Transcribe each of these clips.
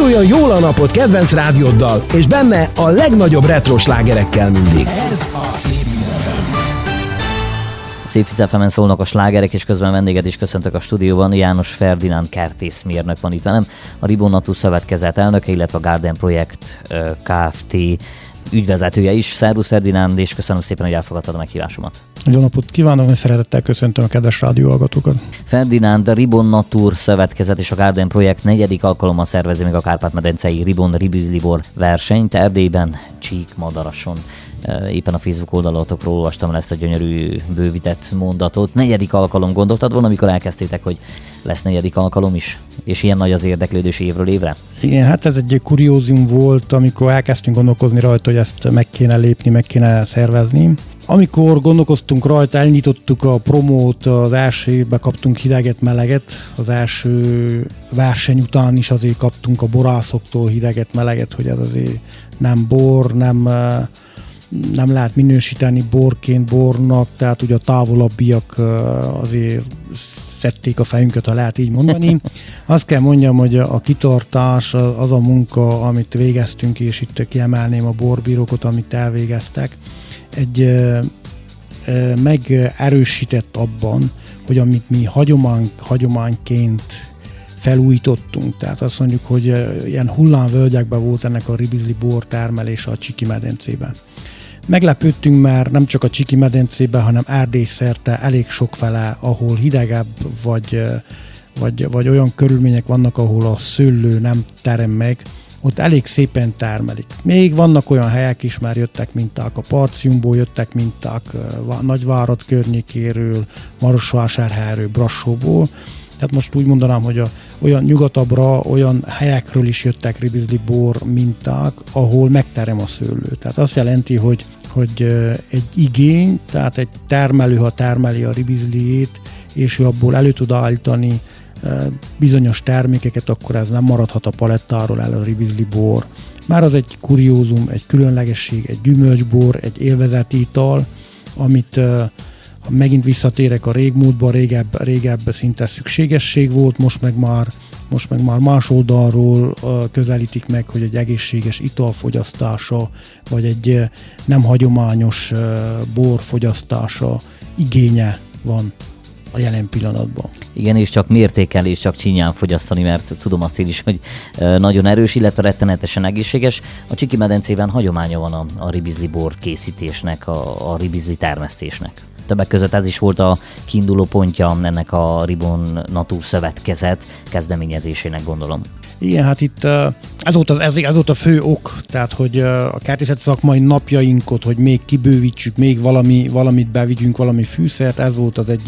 Induljon jól a napot kedvenc rádióddal, és benne a legnagyobb retro slágerekkel mindig. Ez a Szépvíz FM. Szépvíz FM-en szólnak a slágerek, és közben vendéget is köszöntök a stúdióban. János Ferdinánd kertészmérnök van itt velem, a Ribon Natur Szövetkezet elnöke, illetve a Garden Projekt Kft. Ügyvezetője is. Szervusz Ferdinánd, és köszönöm szépen, hogy elfogadtad a meghívásomat. Jó napot kívánok, és szeretettel köszöntöm a kedves rádióhallgatókat. Ferdinánd, a Ribon Natur Szövetkezet és a Garden Projekt 4. alkalommal szervezi meg a Kárpát-medencei Ribon Ribizlibor versenyt Erdélyben, Csíkmadarason. Éppen a Facebook oldalatokról olvastam ezt a gyönyörű bővített mondatot. 4. alkalom, gondoltad volna, amikor elkezdtétek, hogy lesz 4. alkalom is? És ilyen nagy az érdeklődés évről évre? Igen, hát ez egy kuriózum volt, amikor elkezdtünk gondolkozni rajta, hogy ezt meg kéne lépni, meg kéne szervezni. Amikor gondolkoztunk rajta, elnyitottuk a promót, az első évben kaptunk hideget, meleget, az első verseny után is azért kaptunk a borászoktól hideget, meleget, hogy ez azért nem bor, nem lehet minősíteni bornak, tehát ugye a távolabbiak azért szedték a fejünket, ha lehet így mondani. Azt kell mondjam, hogy a kitartás, az a munka, amit végeztünk, és itt kiemelném a borbírókot, amit elvégeztek, megerősített abban, hogy amit mi hagyományként felújítottunk. Tehát azt mondjuk, hogy ilyen hullámvölgyekben volt ennek a ribizli bor termelése a Csiki-medencében. Meglepődtünk, mert nem csak a Csiki-medencében, hanem Erdély szerte elég sokfele, ahol hidegebb vagy olyan körülmények vannak, ahol a szőlő nem terem meg, ott elég szépen termelik. Még vannak olyan helyek is, már jöttek minták a Parciumból, jöttek minták Nagyvárad környékéről, Marosvásárhelyről, Brassóból. Tehát most úgy mondanám, hogy olyan nyugatabbra, olyan helyekről is jöttek ribizli bor minták, ahol megterem a szőlő. Tehát azt jelenti, hogy egy igény, tehát egy termelő, ha termeli a ribizliét, és ő abból elő tud állítani bizonyos termékeket, akkor ez nem maradhat a palettáról el a ribizli bor. Már az egy kuriózum, egy különlegesség, egy gyümölcsbor, egy élvezeti ital, amit ha megint visszatérek a régmúltba, régebb szinte szükségesség volt, most meg már más oldalról közelítik meg, hogy egy egészséges italfogyasztása, vagy egy nem hagyományos borfogyasztása igénye van a jelen pillanatban. Igen, és csak mértékelés, csak csinyán fogyasztani, mert tudom azt én is, hogy nagyon erős, illetve rettenetesen egészséges. A Csiki-medencében hagyománya van a ribizli bor készítésnek, a ribizli termesztésnek. Többek között ez is volt a kiinduló pontja ennek a Ribon Natur Szövetkezet kezdeményezésének, gondolom. Igen, hát itt ez volt a fő ok, tehát hogy a kertészet szakmai napjainkot, hogy még kibővítsük, még valamit bevigyünk, valami fűszert, ez volt az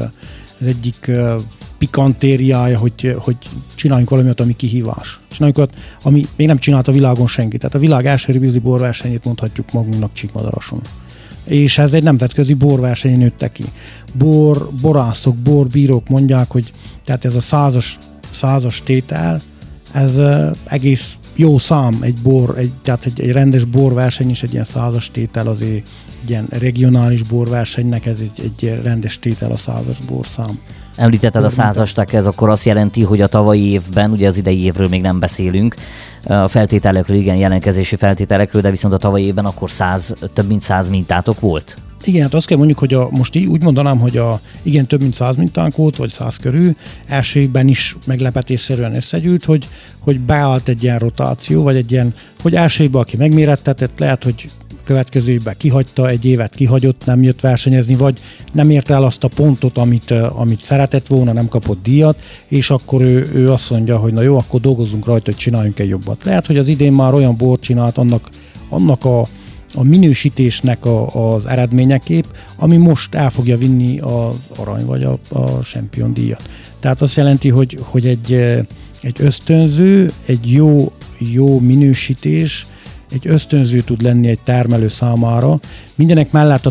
egyik pikantériája, hogy csináljunk valamit, ami kihívás. Csináljunk olyat, ami még nem csinált a világon senki. Tehát a világ első ribizli borversenyét mondhatjuk magunknak Csíkmadarason. És ez egy nemzetközi borversenyen nőtte ki. Borászok, borbírók mondják, hogy tehát ez a százas tétel, ez egész jó szám, tehát egy rendes borverseny is egy ilyen százas tétel, azért egy ilyen regionális borversenynek ez egy rendes tétel a százas borszám. Említetted a százast, ez akkor azt jelenti, hogy a tavalyi évben, ugye az idei évről még nem beszélünk, a feltételekről, igen, jelentkezési feltételekről, de viszont a tavalyi évben akkor több mint 100 mintátok volt? Igen, hát azt kell mondjuk, hogy most így úgy mondanám, hogy igen, több mint 100 mintánk volt, vagy 100 körül. Első évben is meglepetésszerűen összegyűlt, hogy beállt egy ilyen rotáció, vagy egy ilyen, hogy első évben aki megmérettetett, lehet, hogy következő évben kihagyta, egy évet kihagyott, nem jött versenyezni, vagy nem ért el azt a pontot, amit szeretett volna, nem kapott díjat, és akkor ő azt mondja, hogy na jó, akkor dolgozzunk rajta, hogy csináljunk egy jobbat. Lehet, hogy az idén már olyan bort csinált annak a minősítésnek az eredményeképp, ami most el fogja vinni az arany vagy a Champion díjat. Tehát azt jelenti, hogy egy ösztönző, egy jó minősítés, egy ösztönző tud lenni egy termelő számára. Mindenek mellett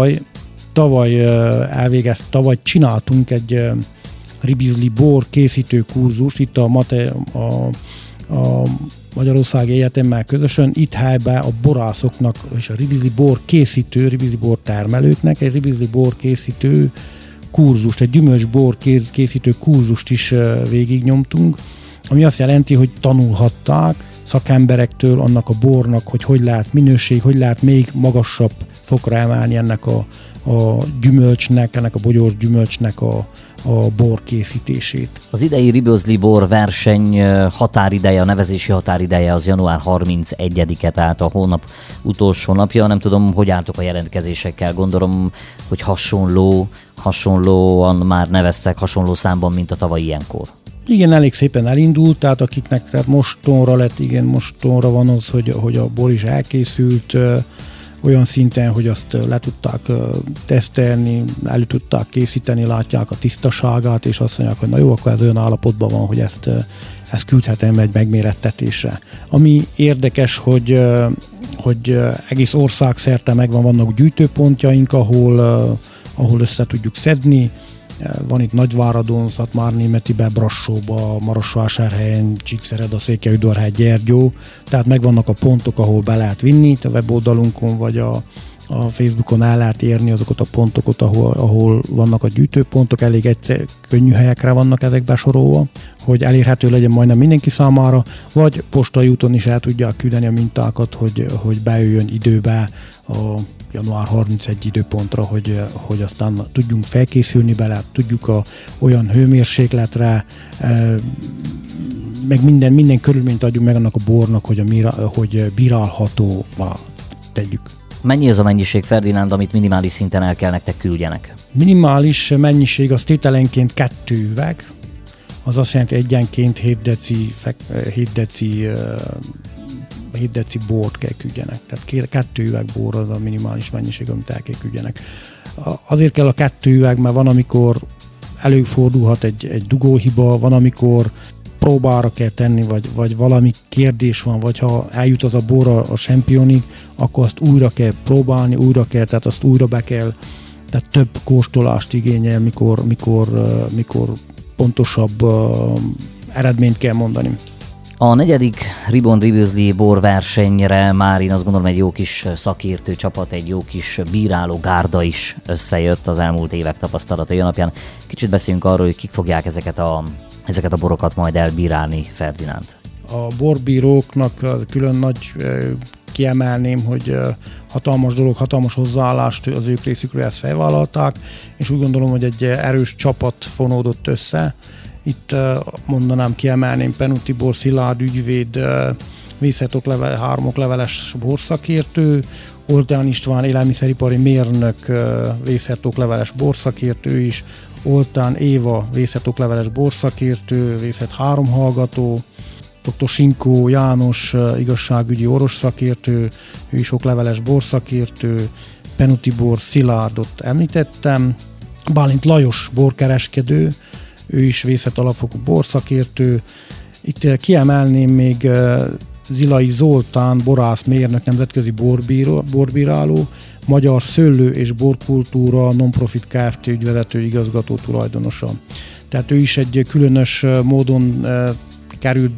tavaly csináltunk egy ribizli bor készítő kurzust, itt a Magyarországi Egyetemmel közösen, itt helyben a borászoknak és a ribizli bor termelőknek egy ribizli bor készítő kurzust, egy gyümölcsbor készítő kurzust is végignyomtunk, ami azt jelenti, hogy tanulhatták szakemberektől annak a bornak, hogy lehet minőség, hogy lehet még magasabb fokra emelni ennek a gyümölcsnek, ennek a bogyós gyümölcsnek a bor készítését. Az idei Ribözli bor verseny határideje, a nevezési határideje az január 31-e, tehát a hónap utolsó napja. Nem tudom, hogy álltok a jelentkezésekkel. Gondolom, hogy hasonlóan már neveztek, hasonló számban, mint a tavalyi ilyenkor. Igen, elég szépen elindult, tehát akiknek mostanra lett, mostanra van az, hogy a bor is elkészült, olyan szinten, hogy azt le tudták tesztelni, elő tudták készíteni, látják a tisztaságát, és azt mondják, hogy na jó, akkor ez olyan állapotban van, hogy ezt küldhetem egy megmérettetésre. Ami érdekes, hogy egész ország szerte vannak gyűjtőpontjaink, ahol össze tudjuk szedni. Van itt Nagyváradon, Szatmárnémetibe, Brassóba, Marosvásárhelyen, Csíkszereda, Székelyudvarhely, Gyergyó. Tehát megvannak a pontok, ahol be lehet vinni, a weboldalunkon vagy a Facebookon el lehet érni azokat a pontokat, ahol vannak a gyűjtőpontok, elég könnyű helyekre vannak ezek besorolva, hogy elérhető legyen majdnem mindenki számára, vagy postai úton is el tudják küldeni a mintákat, hogy bejöjjön időbe a január 31 időpontra, hogy aztán tudjunk felkészülni bele, tudjuk olyan hőmérsékletre, meg minden körülményt adjunk meg annak a bornak, hogy bírálhatóvá tegyük. Mennyi az a mennyiség, Ferdinánd, amit minimális szinten el kell nektek küldjenek? Minimális mennyiség az tételenként 2 üveg, az azt jelenti, egyenként 7 deci bort kell küldjenek. Tehát 2 üveg bor az a minimális mennyiség, amit el kell küldjenek. Azért kell a 2 üveg, mert van, amikor előfordulhat egy dugóhiba, van, amikor próbára kell tenni, vagy valami kérdés van, vagy ha eljut az a bor a championig, akkor azt újra kell próbálni, tehát azt újra be kell, tehát több kóstolást igényel, mikor pontosabb eredményt kell mondani. A 4. Ribon Ribözli bor versenyre már én azt gondolom egy jó kis szakértő csapat, egy jó kis bíráló gárda is összejött az elmúlt évek tapasztalatai alapján. Kicsit beszéljünk arról, hogy kik fogják ezeket a borokat majd elbírálni, Ferdinánd. A borbíróknak külön nagy kiemelném, hogy hatalmas dolog, hatalmas hozzáállást az ők részükről ezt felvállalták, és úgy gondolom, hogy egy erős csapat fonódott össze. Itt mondanám, kiemelném Penut Tibor Szilárd ügyvéd, Vészhetokleveles, 3 okleveles borszakértő, Oltán István élelmiszeripari mérnök, Vészhetokleveles borszakértő is, Oltán Éva Vészhetokleveles borszakértő, Vészhet 3 hallgató, Dr. Sinkó János igazságügyi orvos szakértő, ő is okleveles borszakértő, Penut Tibor Szilárdot említettem, Bálint Lajos borkereskedő, ő is Vészhet alapfokú borszakértő. Itt kiemelném még Zilai Zoltán, borászmérnök, nemzetközi borbíráló, Magyar Szőlő és Borkultúra Non-Profit Kft. Ügyvezető igazgató tulajdonosa. Tehát ő is egy különös módon került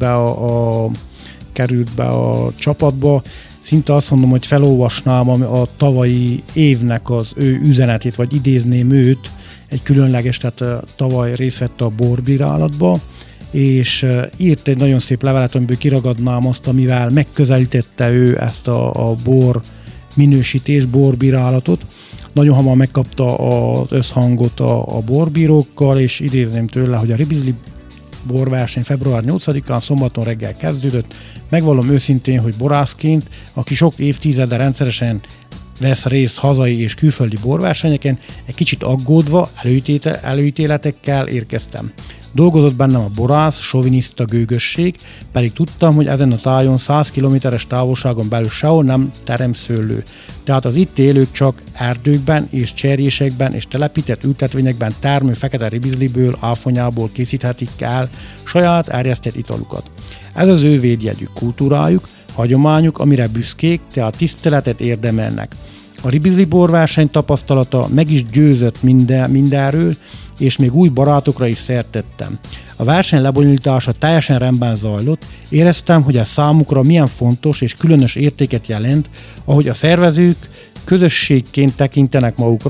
be a csapatba. Szinte azt mondom, hogy felolvasnám a tavalyi évnek az ő üzenetét, vagy idézném őt, egy különleges, tehát tavaly részt vett a borbírálatba, és írt egy nagyon szép levelet, amiből kiragadnám azt, amivel megközelítette ő ezt a bor minősítés, borbírálatot. Nagyon hamar megkapta az összhangot a borbírókkal, és idézném tőle, hogy a Ribizli borverseny február 8-án szombaton reggel kezdődött. Megvallom őszintén, hogy borászként, aki sok évtizede rendszeresen vesz részt hazai és külföldi borversenyeken, egy kicsit aggódva, előítéletekkel érkeztem. Dolgozott bennem a borász, soviniszta gőgösség, pedig tudtam, hogy ezen a tájon 100 km-es távolságon belül sehol nem terem szőlő. Tehát az itt élők csak erdőkben és cserjésekben és telepített ültetvényekben termő fekete ribizliből, áfonyából készíthetik el saját erjesztett italukat. Ez az ő védjegyük, kultúrájuk, hagyományuk, amire büszkék, tehát tiszteletet érdemelnek. A Ribizli borverseny tapasztalata meg is győzött mindenről, és még új barátokra is szert tettem. A verseny lebonyolítása teljesen rendben zajlott, éreztem, hogy ez számukra milyen fontos és különös értéket jelent, ahogy a szervezők közösségként tekintenek magukra,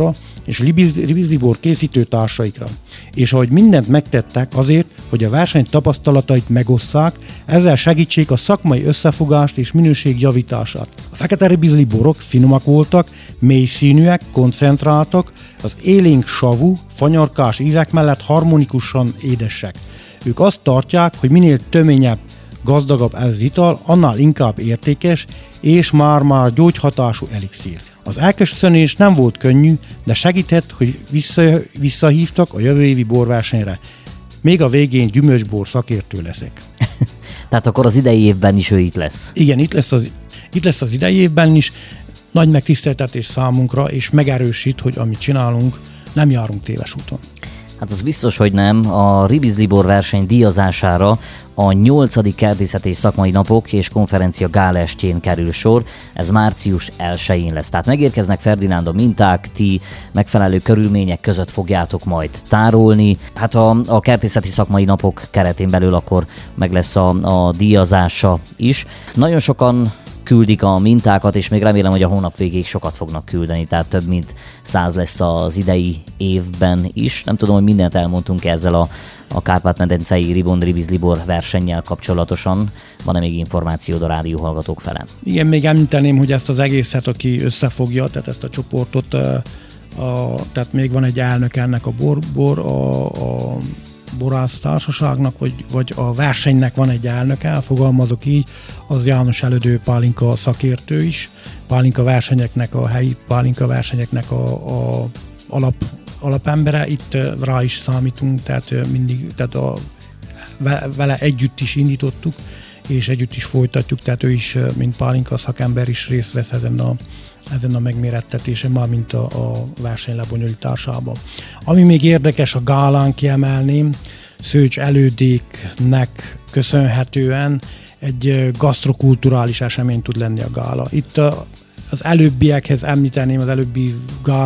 és Ribizlibor készítőtársaikra. És ahogy mindent megtettek azért, hogy a verseny tapasztalatait megosszák, ezzel segítsék a szakmai összefogást és minőség javítását. A fekete ribizliborok finomak voltak, mély színűek, koncentráltak, az élénk savú, fanyarkás ízek mellett harmonikusan édesek. Ők azt tartják, hogy minél töményebb, gazdagabb ez az ital, annál inkább értékes, és már gyógyhatású elixír. Az elköszönés nem volt könnyű, de segített, hogy visszahívtak a jövő évi borversenyre. Még a végén gyümölcsbor szakértő leszek. Tehát akkor az idei évben is ő itt lesz. Igen, itt lesz az idei évben is. Nagy megtiszteltetés számunkra, és megerősít, hogy amit csinálunk, nem járunk téves úton. Hát az biztos, hogy nem. A Ribizlibor verseny díjazására a 8. kertészeti és szakmai napok és konferencia gálaestjén kerül sor. Ez március 1-én lesz. Tehát megérkeznek Ferdinánd a minták, ti megfelelő körülmények között fogjátok majd tárolni. Hát a kertészeti szakmai napok keretén belül akkor meg lesz a díjazása is. Nagyon sokan küldik a mintákat, és még remélem, hogy a hónap végéig sokat fognak küldeni, tehát több mint 100 lesz az idei évben is. Nem tudom, hogy mindent elmondtunk ezzel a Kárpát-medencei Ribizlibor versennyel kapcsolatosan. Van-e még információd a rádióhallgatók fele? Igen, még említeném, hogy ezt az egészet, aki összefogja, tehát ezt a csoportot, tehát még van egy elnök ennek a borász társaságnak, vagy a versenynek van egy elnöke, fogalmazok így, az János Elődő pálinka szakértő is, pálinka versenyeknek, a helyi pálinka versenyeknek a alapembere, itt rá is számítunk, tehát mindig, tehát vele együtt is indítottuk, és együtt is folytatjuk, tehát ő is, mint pálinka szakember is részt vesz ezen a megmérettetésen, már mint a verseny lebonyolításában. Ami még érdekes, a gálán kiemelném, Szőcs Elődéknek köszönhetően egy gasztrokulturális esemény tud lenni a gála. Itt az előbbiekhez említeném, az előbbi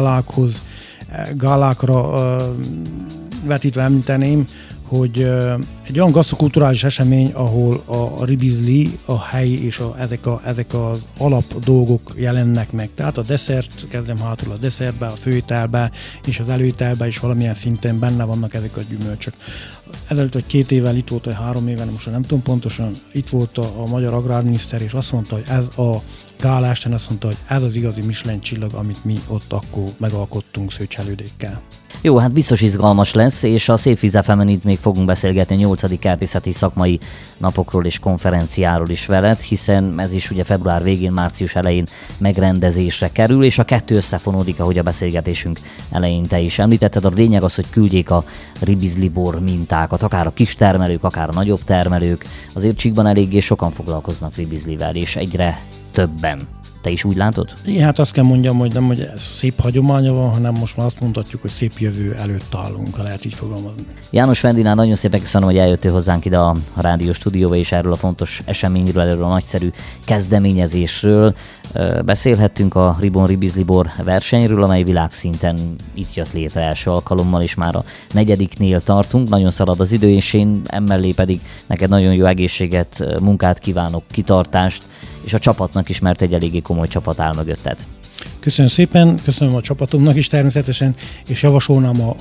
gálákra vetítve említeném, hogy egy olyan gasztrokulturális esemény, ahol a ribizli, a helyi és ezek az alap dolgok jelennek meg. Tehát a desszert, kezdem hátul a desszertbe, a főételbe és az előételbe is valamilyen szinten benne vannak ezek a gyümölcsök. Ezelőtt, vagy 2 évvel itt volt, vagy 3 évvel, most nem tudom pontosan, itt volt a magyar agrárminiszter, és azt mondta, hogy ez a gálásten, azt mondta, hogy ez az igazi Michelin csillag, amit mi ott akkor megalkottunk Szőcs Elődékkel. Jó, hát biztos izgalmas lesz, és a Szép Víz FM-en itt még fogunk beszélgetni a 8. kertészeti szakmai napokról és konferenciáról is veled, hiszen ez is ugye február végén, március elején megrendezésre kerül, és a kettő összefonódik, ahogy a beszélgetésünk elején te is említetted. A lényeg az, hogy küldjék a Ribizlibor mintákat, akár a kis termelők, akár a nagyobb termelők. Azért Csíkban eléggé sokan foglalkoznak ribizlivel, és egyre többen. Te is úgy látod? Igen, hát azt kell mondjam, hogy nem, hogy ez szép hagyománya van, hanem most már azt mondhatjuk, hogy szép jövő előtt állunk, ha lehet így fogalmazni. János Ferdinánd, nagyon szépen köszönöm, hogy eljöttél hozzánk ide a rádió stúdióba, és erről a fontos eseményről, erről a nagyszerű kezdeményezésről beszélhettünk, a Ribizlibor versenyről, amely világszinten itt jött létre első alkalommal, és már a 4. tartunk. Nagyon szalad az idő, és én emellé pedig neked nagyon jó egészséget, munkát kívánok, kitartást, és a csapatnak is, mert egy eléggé komoly csapat áll mögötted. Köszönöm szépen, köszönöm a csapatomnak is természetesen, és javasolnám a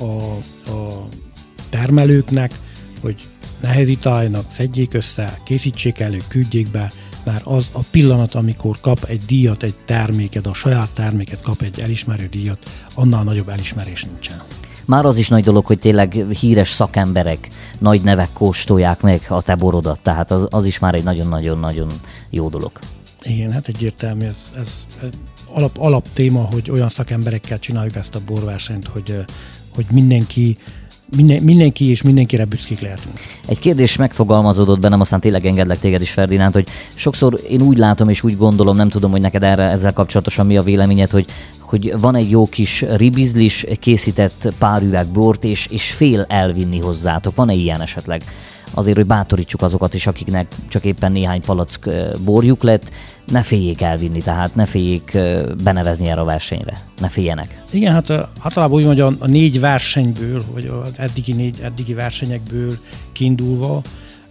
termelőknek, hogy ne hezitáljanak, szedjék össze, készítsék elő, küldjék be, mert az a pillanat, amikor kap egy díjat, egy terméket, a saját terméket kap egy elismerő díjat, annál nagyobb elismerés nincsen. Már az is nagy dolog, hogy tényleg híres szakemberek, nagy nevek kóstolják meg a te borodat, tehát az is már egy nagyon-nagyon-nagyon jó dolog. Igen, hát egyértelmű, ez alap téma, hogy olyan szakemberekkel csináljuk ezt a borversenyt, hogy mindenki és mindenkire büszkék lehetünk. Egy kérdés megfogalmazódott bennem, aztán tényleg engedlek téged is, Ferdinánd, hogy sokszor én úgy látom és úgy gondolom, nem tudom, hogy neked ezzel kapcsolatosan mi a véleményed, hogy van egy jó kis ribizlis, készített pár üveg bort, és fél elvinni hozzátok. Van-e ilyen esetleg? Azért, hogy bátorítsuk azokat is, akiknek csak éppen néhány palack borjuk lett, ne féljék elvinni, tehát ne féljék benevezni erre a versenyre. Ne féljenek. Igen, hát általában úgy mondja, a 4 versenyből, vagy az eddigi versenyekből kiindulva,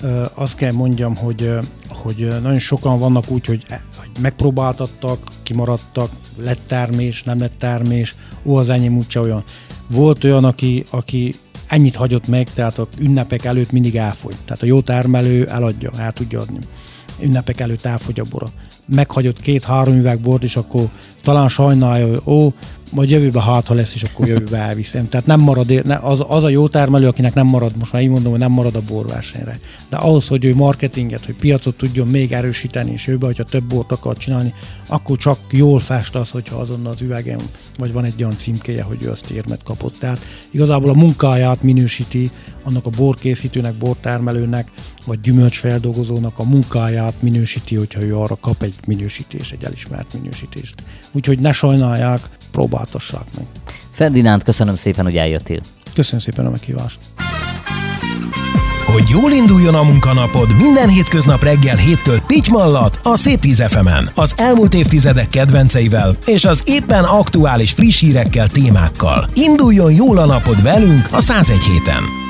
azt kell mondjam, hogy nagyon sokan vannak úgy, hogy megpróbáltattak, kimaradtak, lett termés, nem lett termés, az enyém úgyse olyan. Volt olyan, aki ennyit hagyott meg, tehát a ünnepek előtt mindig elfogy. Tehát a jó termelő eladja, el tudja adni. Ünnepek előtt elfogy a bora. Meghagyott 2-3 üveg bort, és akkor talán sajnálja, hogy majd jövőben ha lesz, és akkor jövőben elviszem. Tehát nem marad, az a jó termelő, akinek nem marad, most már így mondom, hogy nem marad a borversenyre. De ahhoz, hogy ő marketinget, hogy piacot tudjon még erősíteni, és jövőben, hogyha több bort akar csinálni, akkor csak jól fest az, hogyha azon az üvegen, vagy van egy olyan címkéje, hogy ő azt érmet kapott. Tehát igazából a munkáját minősíti annak a borkészítőnek, bortermelőnek, vagy gyümölcsfeldolgozónak a munkáját minősíti, hogyha ő arra kap egy minősítést, egy elismert minősítést. Úgyhogy ne sajnálják, próbáltassák meg. Ferdinánd, köszönöm szépen, hogy eljöttél. Köszönöm szépen a meghívást. Hogy jól induljon a munkanapod, minden hétköznap reggel 7-től Pitty Mallat a Szép Víz FM-en. Az elmúlt évtizedek kedvenceivel és az éppen aktuális friss hírekkel, témákkal. Induljon jól a napod velünk a 101 héten.